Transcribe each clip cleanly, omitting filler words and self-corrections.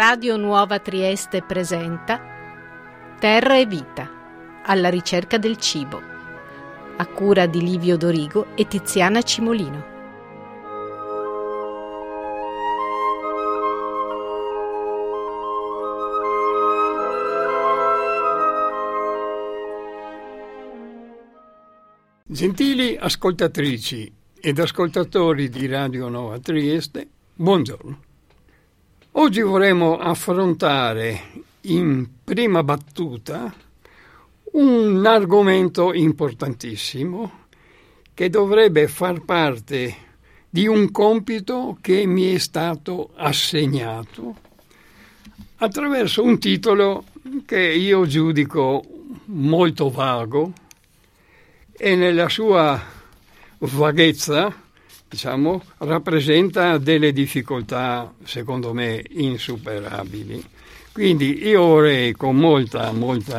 Radio Nuova Trieste presenta Terra e Vita, alla ricerca del cibo, a cura di Livio Dorigo e Tiziana Cimolino. Gentili ascoltatrici ed ascoltatori di Radio Nuova Trieste, buongiorno. Oggi vorremmo affrontare in prima battuta un argomento importantissimo che dovrebbe far parte di un compito che mi è stato assegnato attraverso un titolo che io giudico molto vago e nella sua vaghezza, rappresenta delle difficoltà, secondo me, insuperabili. Quindi io vorrei con molta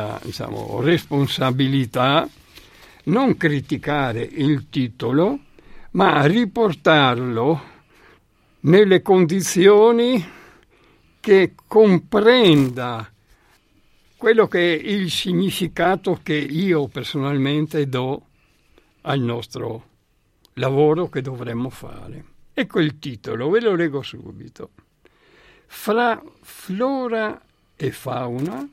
responsabilità non criticare il titolo, ma riportarlo nelle condizioni che comprenda quello che è il significato che io personalmente do al nostro lavoro che dovremmo fare. Ecco il titolo, ve lo leggo subito. Fra flora e fauna,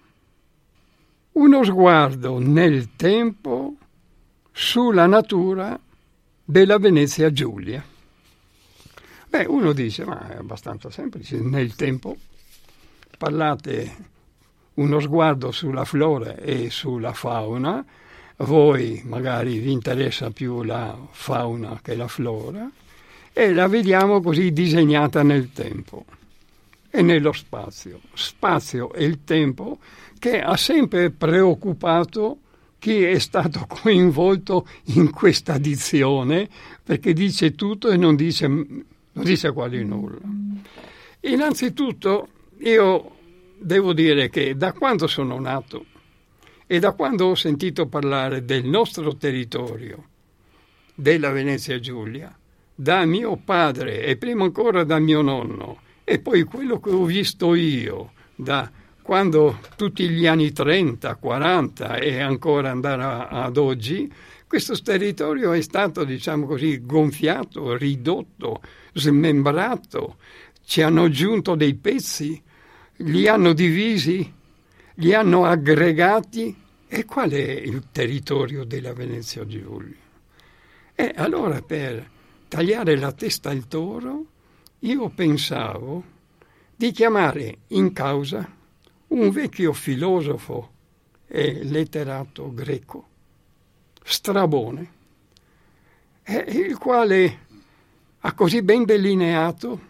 uno sguardo nel tempo sulla natura della Venezia Giulia. Uno dice, ma è abbastanza semplice, nel tempo parlate uno sguardo sulla flora e sulla fauna. Voi magari vi interessa più la fauna che la flora e la vediamo così disegnata nel tempo e nello spazio. Spazio e il tempo che ha sempre preoccupato chi è stato coinvolto in questa dizione, perché dice tutto e non dice quasi nulla. Innanzitutto io devo dire che da quando sono nato e da quando ho sentito parlare del nostro territorio, della Venezia Giulia, da mio padre e prima ancora da mio nonno, e poi quello che ho visto io da quando tutti gli anni 30, 40 e ancora andare ad oggi, questo territorio è stato, gonfiato, ridotto, smembrato, ci hanno aggiunto dei pezzi, li hanno divisi, li hanno aggregati. E qual è il territorio della Venezia Giulia? E allora per tagliare la testa al toro io pensavo di chiamare in causa un vecchio filosofo e letterato greco, Strabone, il quale ha così ben delineato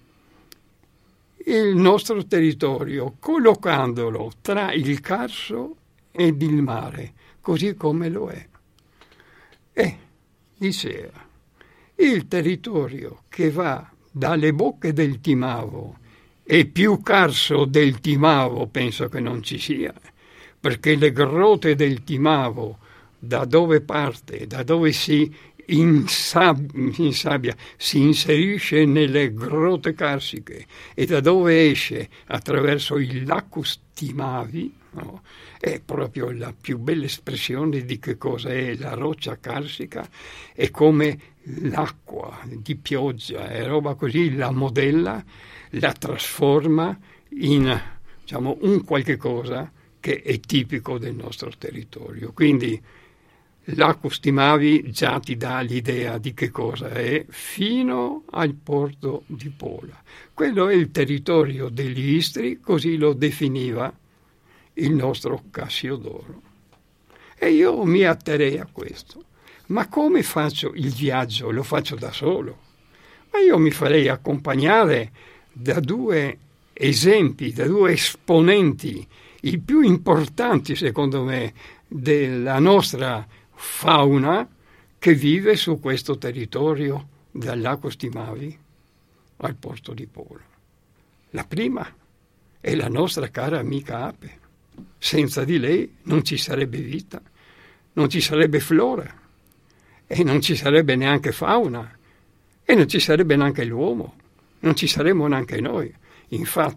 il nostro territorio, collocandolo tra il Carso ed il mare, così come lo è. E diceva, il territorio che va dalle bocche del Timavo, e più Carso del Timavo penso che non ci sia, perché le grotte del Timavo, da dove parte, da dove si insabbia, si inserisce nelle grotte carsiche e da dove esce attraverso il Lacus Timavi, no? È proprio la più bella espressione di che cosa è la roccia carsica, e come l'acqua di pioggia e roba così la modella, la trasforma in un qualche cosa che è tipico del nostro territorio. Quindi Lacus Timavi già ti dà l'idea di che cosa è fino al porto di Pola. Quello è il territorio degli Istri, così lo definiva il nostro Cassiodoro. E io mi atterrei a questo. Ma come faccio il viaggio? Lo faccio da solo? Ma io mi farei accompagnare da due esempi, da due esponenti, i più importanti secondo me della nostra fauna che vive su questo territorio dal lago Stimavi al porto di Pola. La prima è la nostra cara amica ape. Senza di lei non ci sarebbe vita, non ci sarebbe flora e non ci sarebbe neanche fauna e non ci sarebbe neanche l'uomo, non ci saremmo neanche noi. Infatti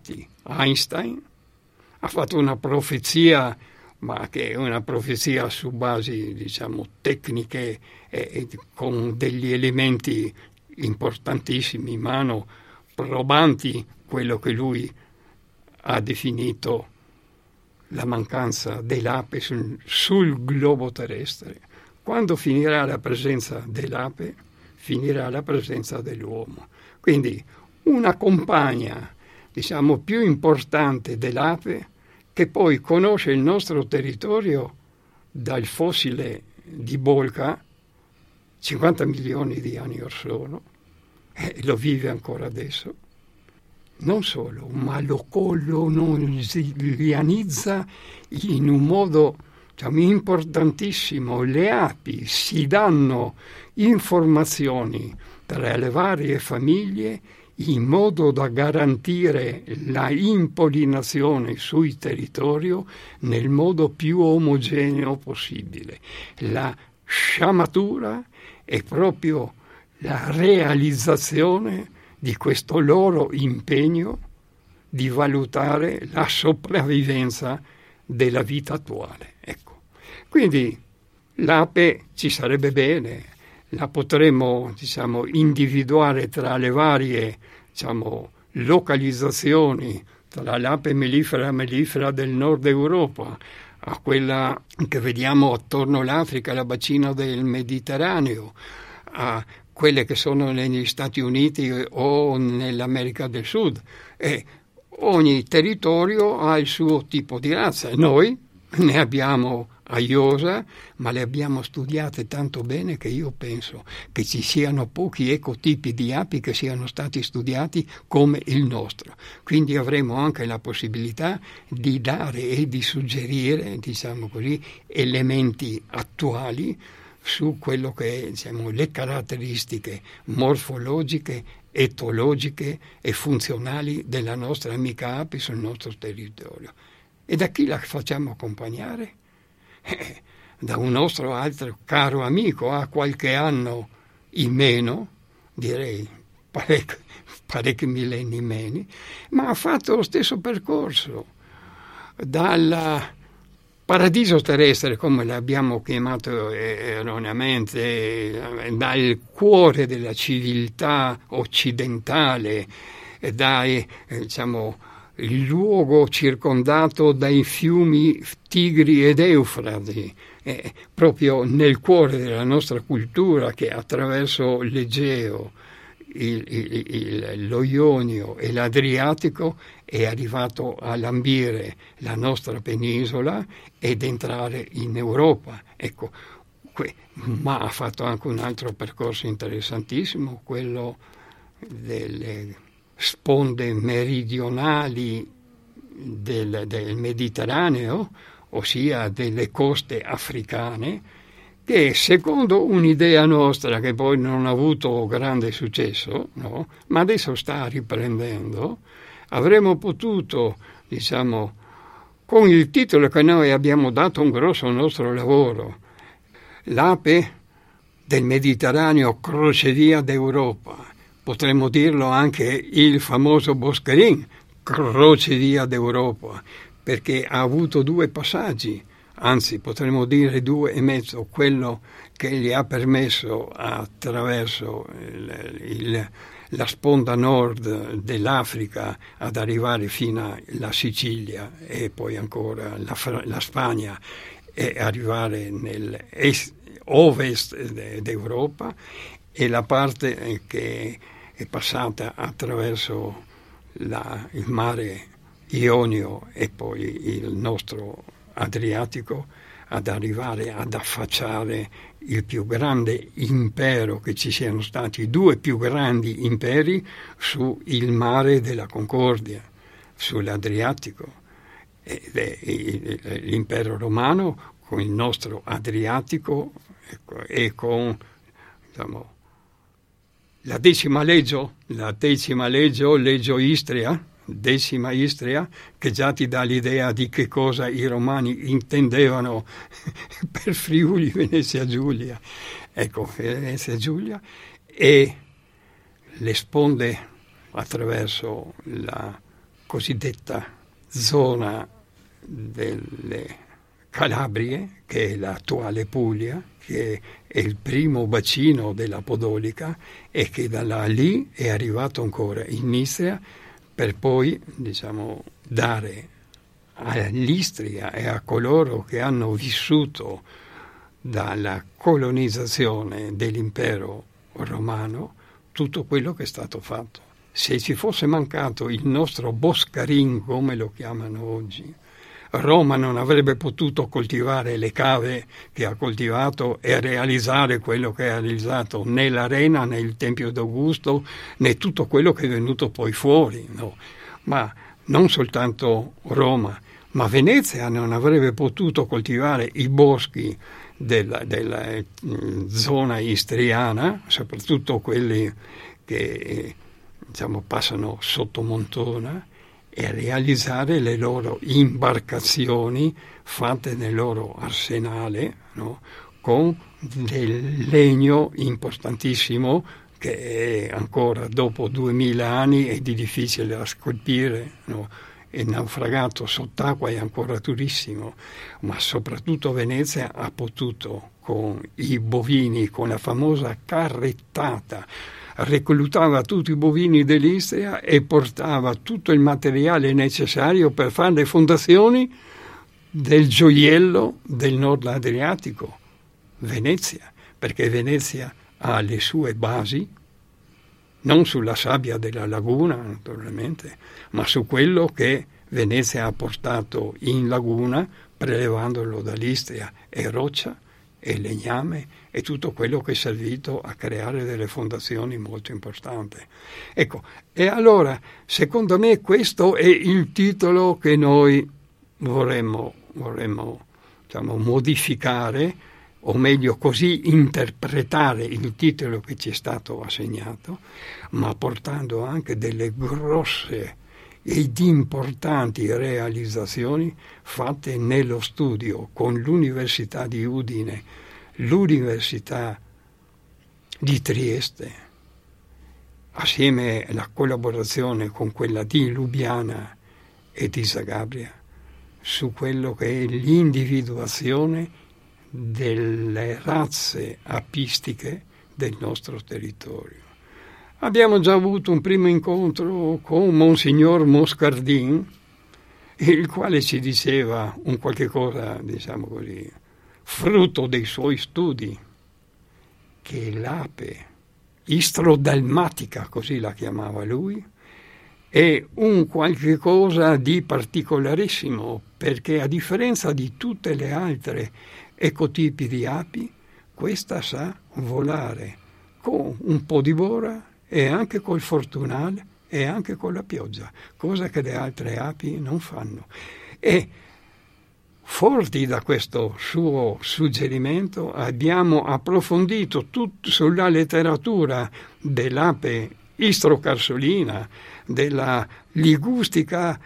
Einstein, ha fatto una profezia, ma che è una profezia su basi, diciamo, tecniche e con degli elementi importantissimi in mano, probanti quello che lui ha definito la mancanza dell'ape sul globo terrestre. Quando finirà la presenza dell'ape, finirà la presenza dell'uomo. Quindi una compagna, diciamo, più importante dell'ape, che poi conosce il nostro territorio dal fossile di Bolca 50 milioni di anni or sono, e lo vive ancora adesso. Non solo, ma lo colonializza in un modo, diciamo, importantissimo. Le api si danno informazioni tra le varie famiglie in modo da garantire la impollinazione sul territorio nel modo più omogeneo possibile. La sciamatura è proprio la realizzazione di questo loro impegno di valutare la sopravvivenza della vita attuale. Ecco. Quindi l'ape ci sarebbe bene, la potremmo, diciamo, individuare tra le varie, diciamo, localizzazioni, tra l'ape mellifera del nord Europa a quella che vediamo attorno all'Africa, la bacina del Mediterraneo, a quelle che sono negli Stati Uniti o nell'America del Sud. E ogni territorio ha il suo tipo di razza. Noi ne abbiamo a iosa, ma le abbiamo studiate tanto bene che io penso che ci siano pochi ecotipi di api che siano stati studiati come il nostro. Quindi avremo anche la possibilità di dare e di suggerire, diciamo così, elementi attuali su quello che è, diciamo, le caratteristiche morfologiche, etologiche e funzionali della nostra amica ape sul nostro territorio. E da chi la facciamo accompagnare? Da un nostro altro caro amico, ha qualche anno in meno, direi parecchi millenni meno, ma ha fatto lo stesso percorso dal paradiso terrestre, come l'abbiamo chiamato erroneamente, dal cuore della civiltà occidentale, diciamo, il luogo circondato dai fiumi Tigri ed Eufrate, proprio nel cuore della nostra cultura, che attraverso l'Egeo, lo Ionio e l'Adriatico è arrivato a lambire la nostra penisola ed entrare in Europa. Ecco, ma ha fatto anche un altro percorso interessantissimo, quello delle sponde meridionali del Mediterraneo, ossia delle coste africane, che secondo un'idea nostra, che poi non ha avuto grande successo, no? Ma adesso sta riprendendo, avremmo potuto, diciamo, con il titolo che noi abbiamo dato un grosso nostro lavoro, l'ape del Mediterraneo, crocevia d'Europa. Potremmo dirlo anche il famoso Bosquerin, crocevia d'Europa, perché ha avuto due passaggi, anzi potremmo dire 2 e mezzo, quello che gli ha permesso attraverso la sponda nord dell'Africa ad arrivare fino alla Sicilia e poi ancora la Spagna e arrivare nell'ovest d'Europa, e la parte che è passata attraverso il mare Ionio e poi il nostro Adriatico ad arrivare ad affacciare il più grande impero che ci siano stati, 2 più grandi imperi sul mare della Concordia, sull'Adriatico, l'impero romano con il nostro Adriatico e con, diciamo, la decima legge, Legio Istria, 10ª Istria, che già ti dà l'idea di che cosa i romani intendevano per Friuli, Venezia Giulia. Ecco, Venezia Giulia, e le sponde attraverso la cosiddetta zona delle Calabrie, che è l'attuale Puglia, che è il primo bacino della Podolica e che da là lì è arrivato ancora in Istria per poi, diciamo, dare all'Istria e a coloro che hanno vissuto dalla colonizzazione dell'impero romano tutto quello che è stato fatto. Se ci fosse mancato il nostro Boscarin, come lo chiamano oggi, Roma non avrebbe potuto coltivare le cave che ha coltivato e realizzare quello che ha realizzato, né l'Arena, né il Tempio d'Augusto, né tutto quello che è venuto poi fuori, no? Ma non soltanto Roma, ma Venezia non avrebbe potuto coltivare i boschi della zona istriana, soprattutto quelli che, diciamo, passano sotto Montona, e realizzare le loro imbarcazioni fatte nel loro arsenale, no? Con del legno importantissimo che è ancora dopo 2000 anni è di difficile da scolpire, no? È naufragato sott'acqua, è ancora durissimo, ma soprattutto Venezia ha potuto con i bovini, con la famosa carrettata, reclutava tutti i bovini dell'Istria e portava tutto il materiale necessario per fare le fondazioni del gioiello del Nord Adriatico, Venezia, perché Venezia ha le sue basi, non sulla sabbia della laguna naturalmente, ma su quello che Venezia ha portato in laguna prelevandolo dall'Istria, e roccia e legname e tutto quello che è servito a creare delle fondazioni molto importanti. Ecco, e allora secondo me questo è il titolo che noi vorremmo diciamo, modificare, o meglio così interpretare il titolo che ci è stato assegnato, ma portando anche delle grosse ed importanti realizzazioni fatte nello studio con l'Università di Udine, l'Università di Trieste, assieme alla collaborazione con quella di Lubiana e di Zagabria, su quello che è l'individuazione delle razze apistiche del nostro territorio. Abbiamo già avuto un primo incontro con Monsignor Moscardin, il quale ci diceva un qualche cosa, diciamo così, frutto dei suoi studi, che l'ape istrodalmatica, così la chiamava lui, è un qualche cosa di particolarissimo, perché a differenza di tutte le altre ecotipi di api, questa sa volare con un po' di bora e anche col fortunale e anche con la pioggia, cosa che le altre api non fanno. E forti da questo suo suggerimento abbiamo approfondito tutto sulla letteratura dell'ape istrocarsolina, della ligustica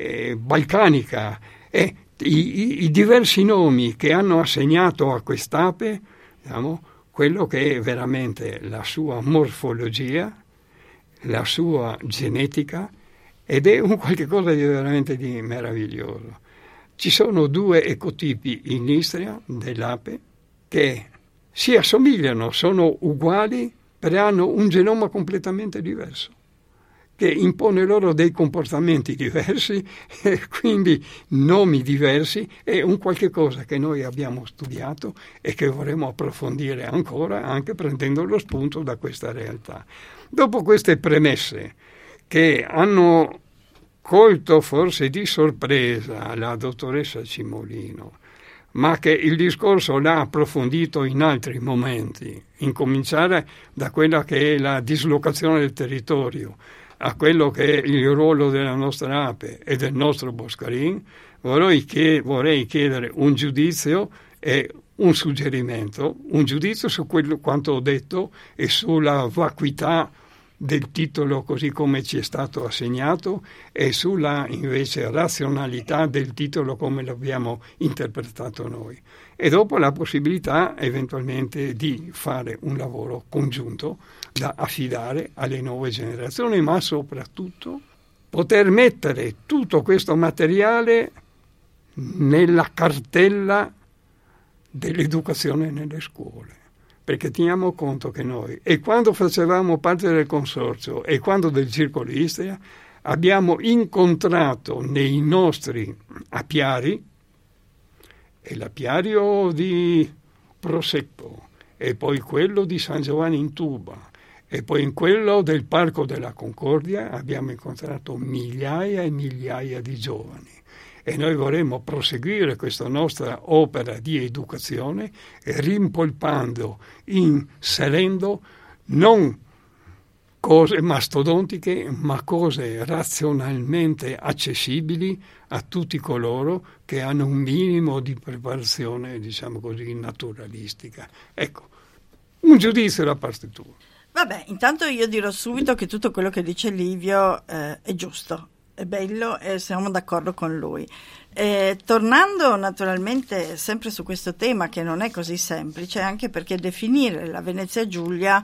balcanica e i diversi nomi che hanno assegnato a quest'ape, diciamo, quello che è veramente la sua morfologia, la sua genetica, ed è un qualche cosa di veramente di meraviglioso. Ci sono due ecotipi in Istria dell'ape che si assomigliano, sono uguali, però hanno un genoma completamente diverso, che impone loro dei comportamenti diversi e quindi nomi diversi, è un qualche cosa che noi abbiamo studiato e che vorremmo approfondire ancora, anche prendendo lo spunto da questa realtà. Dopo queste premesse che hanno colto forse di sorpresa la dottoressa Cimolino, ma che il discorso l'ha approfondito in altri momenti, incominciare da quella che è la dislocazione del territorio, a quello che è il ruolo della nostra ape e del nostro Boscarin, vorrei chiedere un giudizio e un suggerimento, un giudizio su quello quanto ho detto e sulla vacuità del titolo così come ci è stato assegnato e sulla invece razionalità del titolo come l'abbiamo interpretato noi, e dopo la possibilità eventualmente di fare un lavoro congiunto da affidare alle nuove generazioni, ma soprattutto poter mettere tutto questo materiale nella cartella dell'educazione nelle scuole. Perché teniamo conto che noi, e quando facevamo parte del consorzio e quando del Circolo Istria, abbiamo incontrato nei nostri apiari, e l'apiario di Prosecco, e poi quello di San Giovanni in Tuba, e poi in quello del Parco della Concordia, abbiamo incontrato migliaia e migliaia di giovani. E noi vorremmo proseguire questa nostra opera di educazione, rimpolpando, inserendo non cose mastodontiche, ma cose razionalmente accessibili a tutti coloro che hanno un minimo di preparazione, diciamo così, naturalistica. Ecco, un giudizio da parte tua. Vabbè, intanto io dirò subito che tutto quello che dice Livio è giusto, è bello e siamo d'accordo con lui. Tornando naturalmente sempre su questo tema che non è così semplice, anche perché definire la Venezia Giulia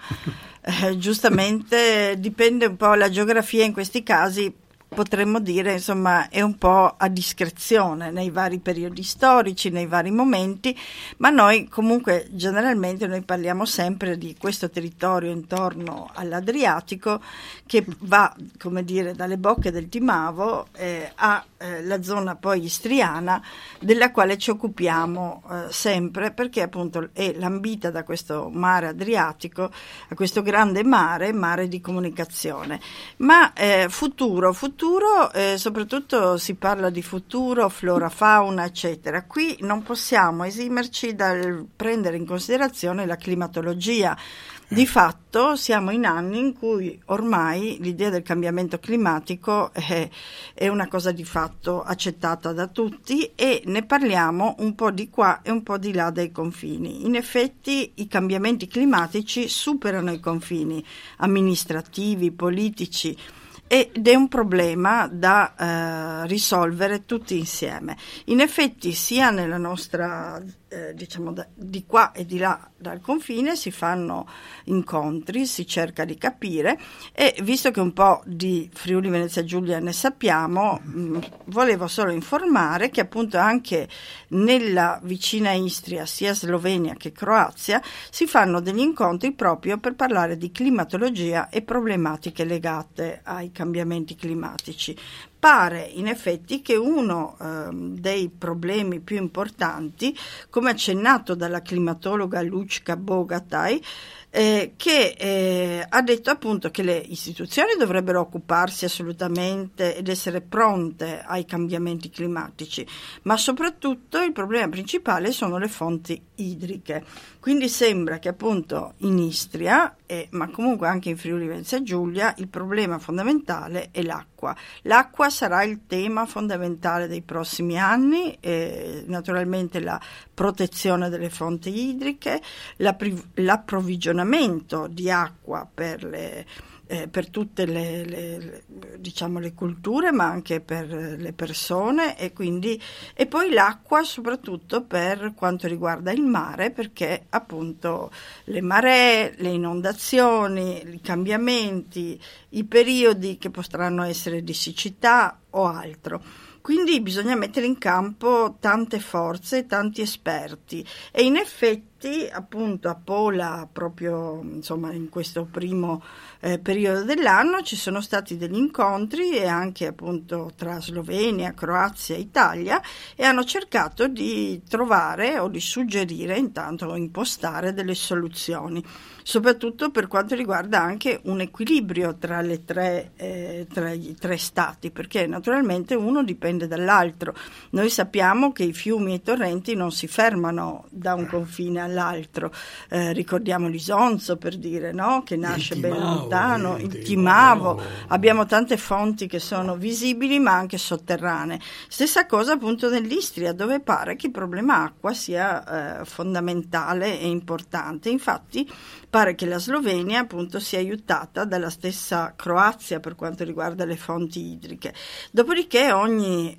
giustamente dipende un po' dalla geografia, in questi casi potremmo dire, insomma, è un po' a discrezione nei vari periodi storici, nei vari momenti, ma noi comunque generalmente noi parliamo sempre di questo territorio intorno all'Adriatico che va, come dire, dalle bocche del Timavo alla zona poi istriana, della quale ci occupiamo sempre, perché appunto è lambita da questo mare Adriatico, a questo grande mare di comunicazione. Ma futuro, soprattutto si parla di futuro, flora, fauna, eccetera. Qui non possiamo esimerci dal prendere in considerazione la climatologia. Di fatto siamo in anni in cui ormai l'idea del cambiamento climatico è una cosa di fatto accettata da tutti e ne parliamo un po' di qua e un po' di là dai confini. In effetti i cambiamenti climatici superano i confini amministrativi, politici, ed è un problema da risolvere tutti insieme. In effetti sia nella nostra, diciamo di qua e di là dal confine si fanno incontri, si cerca di capire e visto che un po' di Friuli Venezia Giulia ne sappiamo, volevo solo informare che appunto anche nella vicina Istria, sia Slovenia che Croazia, si fanno degli incontri proprio per parlare di climatologia e problematiche legate ai cambiamenti climatici. Pare in effetti che uno dei problemi più importanti, come accennato dalla climatologa Lučka Bogataj, che ha detto appunto che le istituzioni dovrebbero occuparsi assolutamente ed essere pronte ai cambiamenti climatici, ma soprattutto il problema principale sono le fonti idriche. Quindi sembra che appunto in Istria, ma comunque anche in Friuli Venezia Giulia, il problema fondamentale è l'acqua. L'acqua sarà il tema fondamentale dei prossimi anni, naturalmente la protezione delle fonti idriche, l'approvvigionamento di acqua per tutte diciamo le culture, ma anche per le persone e poi l'acqua soprattutto per quanto riguarda il mare, perché appunto le maree, le inondazioni, i cambiamenti, i periodi che potranno essere di siccità o altro. Quindi bisogna mettere in campo tante forze, tanti esperti e in effetti appunto a Pola proprio insomma in questo primo periodo dell'anno ci sono stati degli incontri e anche appunto tra Slovenia, Croazia e Italia e hanno cercato di trovare o di suggerire intanto o impostare delle soluzioni, soprattutto per quanto riguarda anche un equilibrio tra i tre stati, perché naturalmente uno dipende dall'altro. Noi sappiamo che i fiumi e i torrenti non si fermano da un confine all'altro, ricordiamo l'Isonzo per dire, no? Che nasce ben lontano, il Timavo, abbiamo tante fonti che sono visibili ma anche sotterranee. Stessa cosa appunto nell'Istria, dove pare che il problema acqua sia fondamentale e importante. Infatti pare che la Slovenia appunto sia aiutata dalla stessa Croazia per quanto riguarda le fonti idriche. Dopodiché ogni ogni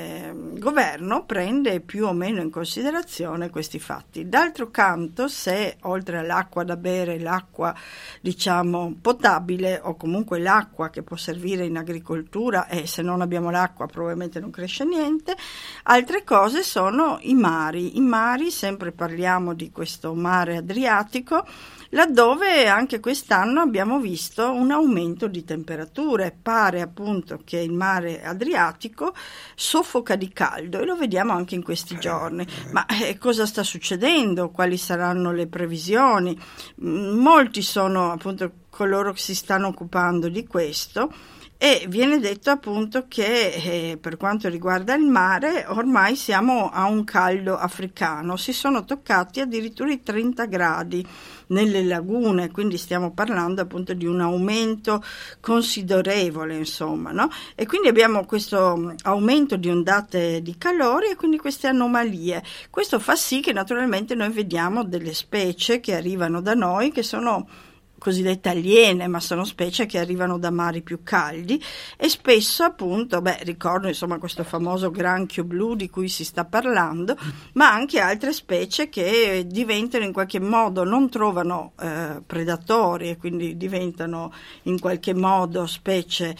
governo prende più o meno in considerazione questi fatti. D'altro canto, se oltre all'acqua da bere, l'acqua diciamo potabile o comunque l'acqua che può servire in agricoltura, e se non abbiamo l'acqua probabilmente non cresce niente, altre cose sono i mari. I mari, sempre parliamo di questo mare Adriatico, laddove anche quest'anno abbiamo visto un aumento di temperature. Pare appunto che il mare Adriatico soffoca di caldo, e lo vediamo anche in questi giorni. Ma cosa sta succedendo? Quali saranno le previsioni? Molti sono appunto coloro che si stanno occupando di questo, e viene detto appunto che per quanto riguarda il mare ormai siamo a un caldo africano, si sono toccati addirittura i 30 gradi nelle lagune, quindi stiamo parlando appunto di un aumento considerevole, insomma, no? E quindi abbiamo questo aumento di ondate di calore e quindi queste anomalie. Questo fa sì che naturalmente noi vediamo delle specie che arrivano da noi, che sono cosiddette aliene, ma sono specie che arrivano da mari più caldi, e spesso appunto, ricordo insomma questo famoso granchio blu di cui si sta parlando, ma anche altre specie che diventano in qualche modo, non trovano predatori e quindi diventano in qualche modo specie,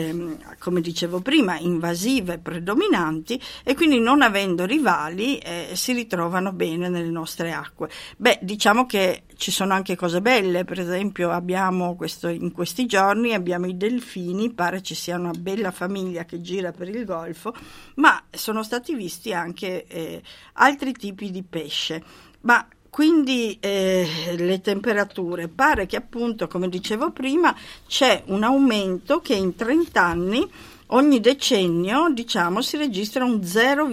come dicevo prima, invasive, predominanti, e quindi non avendo rivali si ritrovano bene nelle nostre acque. Diciamo che ci sono anche cose belle, per esempio abbiamo in questi giorni abbiamo i delfini, pare ci sia una bella famiglia che gira per il Golfo, ma sono stati visti anche altri tipi di pesce. Ma quindi le temperature, pare che appunto, come dicevo prima, c'è un aumento che in 30 anni ogni decennio, diciamo, si registra un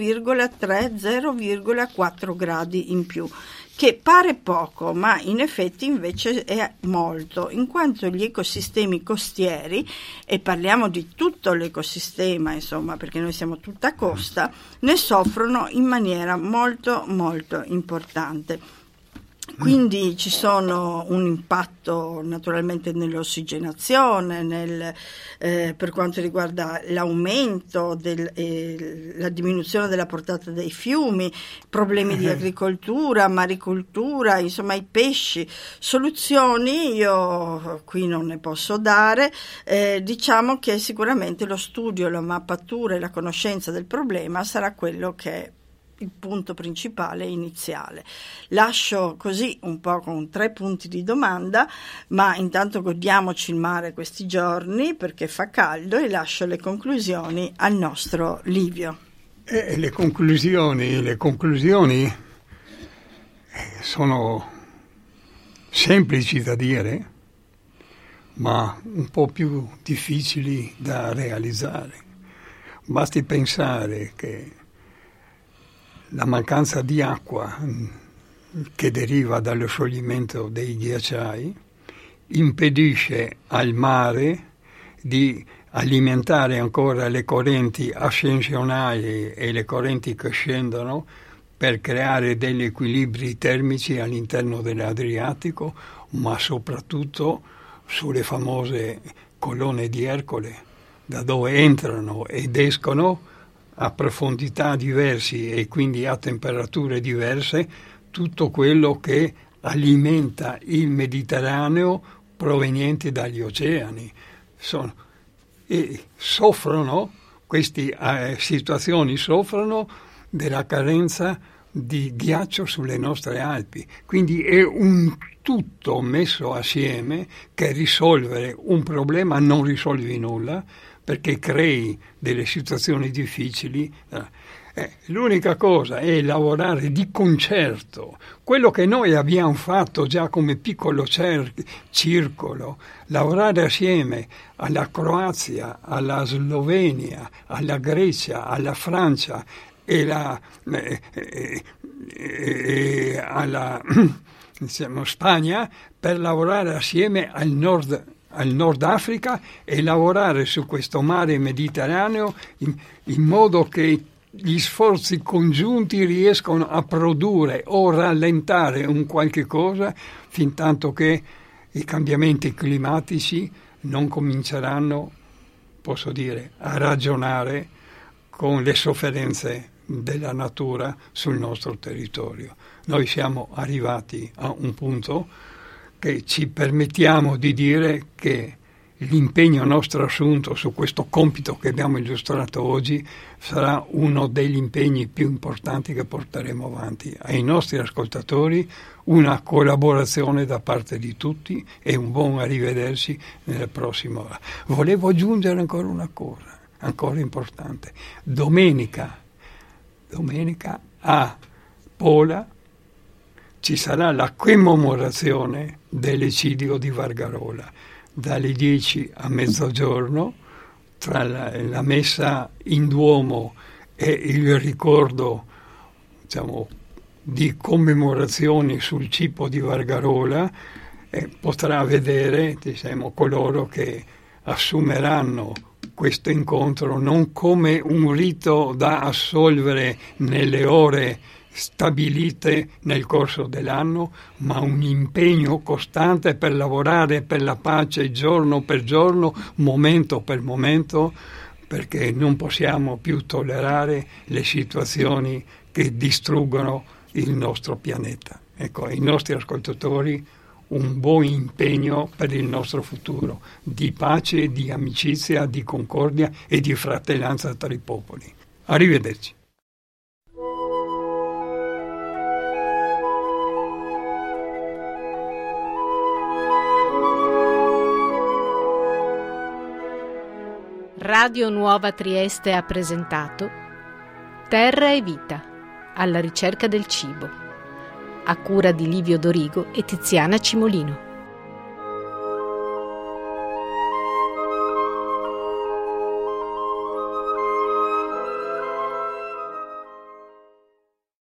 0,3-0,4 gradi in più, che pare poco, ma in effetti invece è molto, in quanto gli ecosistemi costieri, e parliamo di tutto l'ecosistema, insomma, perché noi siamo tutta costa, ne soffrono in maniera molto molto importante. Quindi ci sono un impatto naturalmente nell'ossigenazione, per quanto riguarda l'aumento, la diminuzione della portata dei fiumi, problemi di agricoltura, maricoltura, insomma i pesci. Soluzioni io qui non ne posso dare, diciamo che sicuramente lo studio, la mappatura e la conoscenza del problema sarà quello che è il punto principale iniziale. Lascio così un po' con 3 punti di domanda, ma intanto godiamoci il mare questi giorni perché fa caldo, e lascio le conclusioni al nostro Livio. Le conclusioni sono semplici da dire, ma un po' più difficili da realizzare. Basti pensare che la mancanza di acqua che deriva dallo scioglimento dei ghiacciai impedisce al mare di alimentare ancora le correnti ascensionali e le correnti che scendono per creare degli equilibri termici all'interno dell'Adriatico, ma soprattutto sulle famose colonne di Ercole, da dove entrano ed escono a profondità diverse e quindi a temperature diverse tutto quello che alimenta il Mediterraneo proveniente dagli oceani. Queste situazioni soffrono della carenza di ghiaccio sulle nostre Alpi, quindi è un tutto messo assieme che risolvere un problema non risolvi nulla, perché crei delle situazioni difficili. L'unica cosa è lavorare di concerto, quello che noi abbiamo fatto già come piccolo circolo, lavorare assieme alla Croazia, alla Slovenia, alla Grecia, alla Francia e alla Spagna, per lavorare assieme al Nord Africa e lavorare su questo mare Mediterraneo in modo che gli sforzi congiunti riescono a produrre o rallentare un qualche cosa fin tanto che i cambiamenti climatici non cominceranno, posso dire, a ragionare con le sofferenze della natura sul nostro territorio. Noi siamo arrivati a un punto che ci permettiamo di dire che l'impegno nostro assunto su questo compito che abbiamo illustrato oggi sarà uno degli impegni più importanti che porteremo avanti ai nostri ascoltatori, una collaborazione da parte di tutti e un buon arrivederci nel prossimo ora. Volevo aggiungere ancora una cosa, ancora importante. Domenica a Pola ci sarà la commemorazione dell'eccidio di Vargarola, dalle 10 a mezzogiorno, tra la messa in Duomo e il ricordo, diciamo, di commemorazioni sul cibo di Vargarola, potrà vedere, diciamo, coloro che assumeranno questo incontro non come un rito da assolvere nelle ore stabilite nel corso dell'anno, ma un impegno costante per lavorare per la pace giorno per giorno, momento per momento, perché non possiamo più tollerare le situazioni che distruggono il nostro pianeta. Ecco, ai nostri ascoltatori un buon impegno per il nostro futuro, di pace, di amicizia, di concordia e di fratellanza tra i popoli. Arrivederci. Radio Nuova Trieste ha presentato Terra e Vita, alla ricerca del cibo, a cura di Livio Dorigo e Tiziana Cimolino.